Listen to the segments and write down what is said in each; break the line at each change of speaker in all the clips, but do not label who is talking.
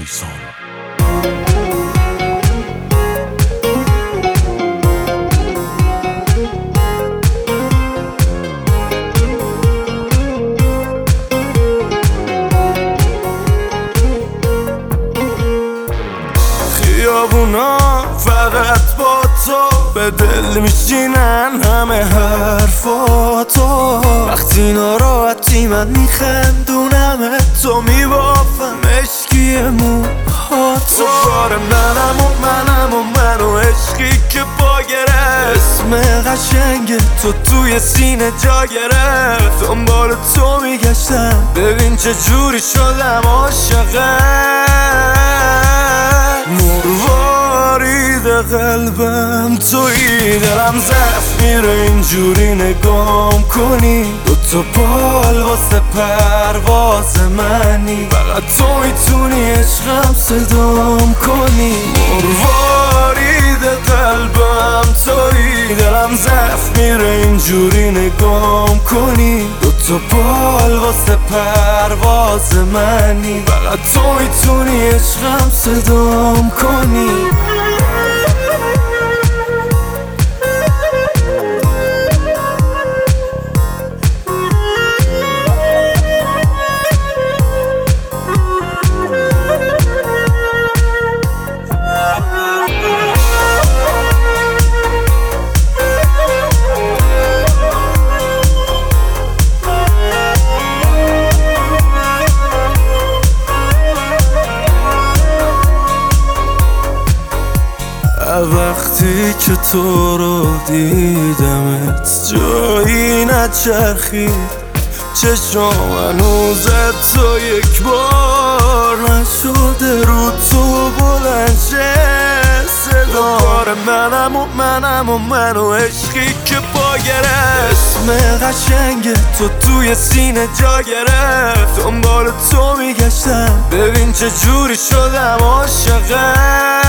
نیسان.
خیابونا فقط با تو به دل میشینن همه حرفاتو. وقتی ناراحتی من میخندونم تو میبافم مشکی موهاتو. بار منم و منو عشقی که پا گرفت. اسم قشنگ تو توی سینه جا گرفت. دنبال تو میگشتم ببین چه جوری شدم عاشقت. مروارید قلبم تویی، دلم ضعف میره اینجوری نگام کنی. دوتا بال واسه پرواز منی، فقط تو میتونی عشقم صدام کنی. مروارید قلبم تویی، دلم ضعف میره اینجوری نگام کنی. دوتا بال واسه پرواز منی، فقط تو میتونی عشقم صدام کنی. وقتی که تو رو دیدمت جایی نچرخید چشم، هنوز تو یک بار نشده رو تو بلند شه صدا. بار منم و منو عشقی که پا گرفت. اسم قشنگ تو توی سینه جا گرفت. دنبال تو میگشتم ببین چه جوری شدم عاشقت.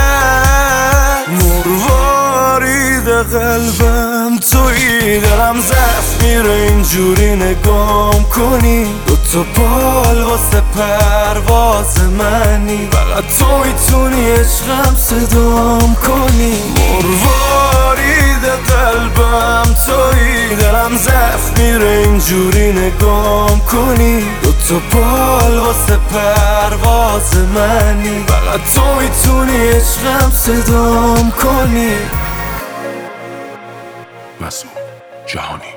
مروارید قلبم تویی، دلم ضعف میره اینجوری نگام کنی. دوتا بال واسه پرواز منی، فقط تو میتونی عشقم صدام کنی. مروارید قلبم تویی، دلم ضعف میره اینجوری نگام کنی. دوتا بال واسه پرواز منی، فقط تو میتونی عشقم صدام کنی.
مسعود جهانی.